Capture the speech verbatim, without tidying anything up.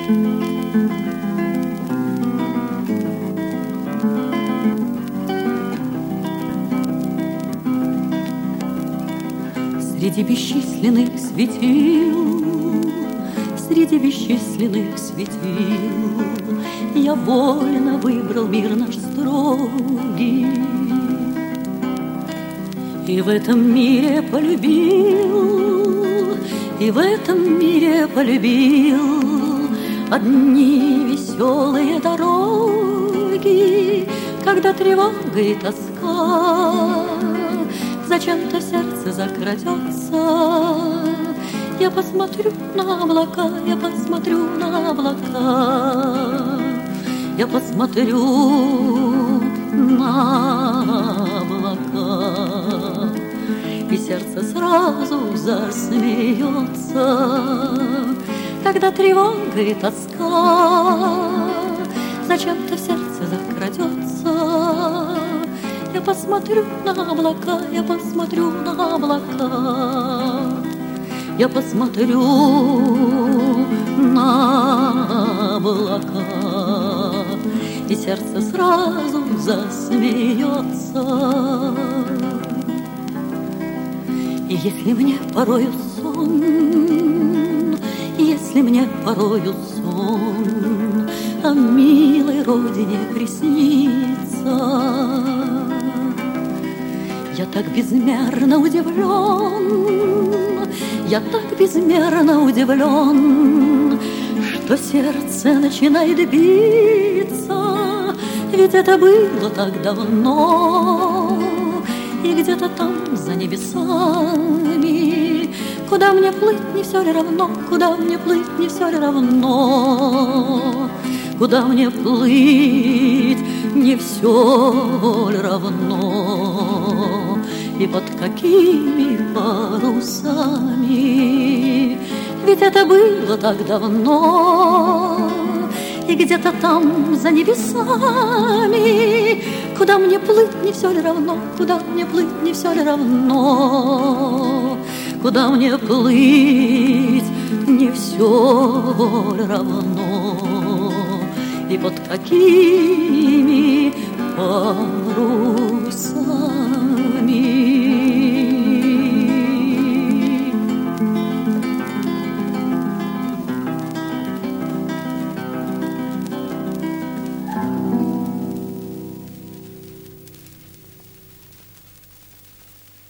Среди бесчисленных светил, среди бесчисленных светил я вольно выбрал мир наш строгий, и в этом мире полюбил, и в этом мире полюбил одни веселые дороги, когда тревога и тоска зачем-то сердце закрадется. Я посмотрю на облака, я посмотрю на облака, я посмотрю на облака, и сердце сразу засмеется, когда тревога и тоска зачем-то в сердце закрадется. Я посмотрю на облака, я посмотрю на облака, я посмотрю на облака, и сердце сразу засмеется. И если мне порою сон, если мне порою сон о милой родине приснится, я так безмерно удивлен, я так безмерно удивлен, что сердце начинает биться, ведь это было так давно, и где-то там за небесами, куда мне плыть, не все ли равно, куда мне плыть, не все ли равно, куда мне плыть, не все ли равно, и под какими парусами, ведь это было так давно, и где-то там за небесами, куда мне плыть, не все ли равно, куда мне плыть, не все ли равно, куда мне плыть, не все ли равно, и под какими парусами.